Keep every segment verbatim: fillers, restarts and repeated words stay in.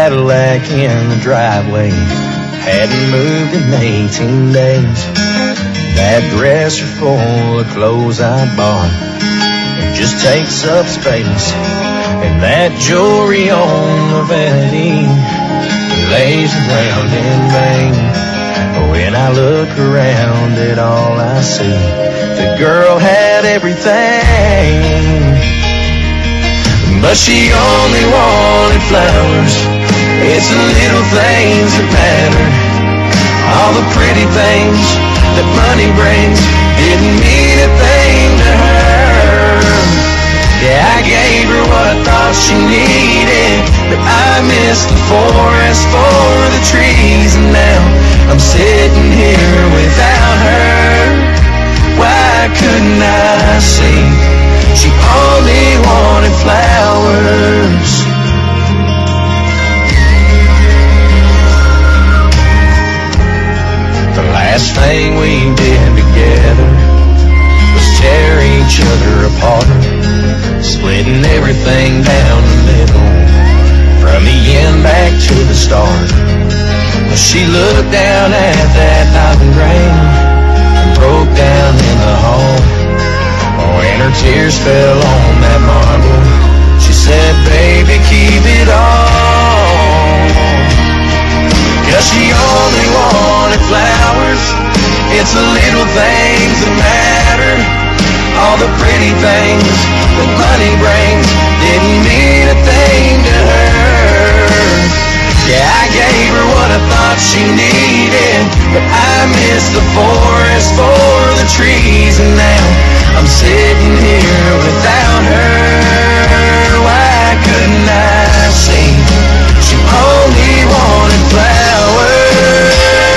Cadillac in the driveway. Hadn't moved in eighteen days. That dresser full of clothes I bought, it just takes up space. And that jewelry on the vanity lays around in vain. When I look around at all I see, the girl had everything, but she only wanted flowers. It's the little things that matter. All the pretty things that money brings didn't mean a thing to her. Yeah, I gave her what I thought she needed, but I missed the forest for the trees. And now I'm sitting here without her. Why couldn't I see she only wanted flowers? The last thing we did together was tear each other apart, splitting everything down the middle, from the end back to the start. Well, she looked down at that diamond ring and broke down in the hall. Oh, and her tears fell on that marble. She said, baby, keep it all. Cause she only wanted flowers. It's the little things that matter. All the pretty things that money brings didn't mean a thing to her. Yeah, I gave her what I thought she needed, but I missed the forest for the trees. And now I'm sitting here without her. Why couldn't I see she only wanted flowers?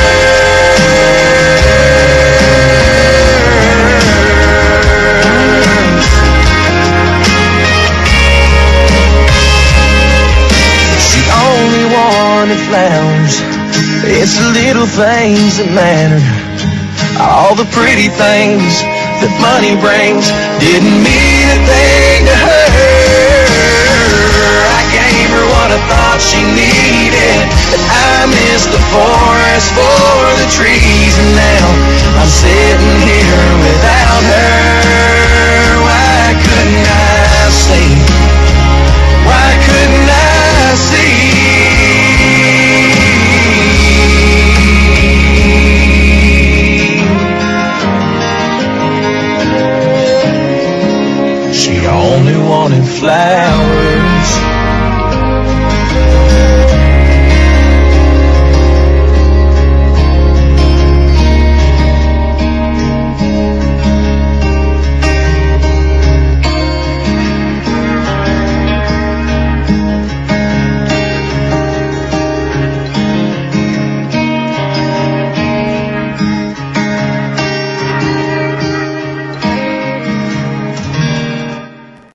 Flowers. It's the little things that matter. All the pretty things that money brings didn't mean a thing to her. I gave her what I thought she needed, but I missed the forest for the trees. And now I'm sitting here without her.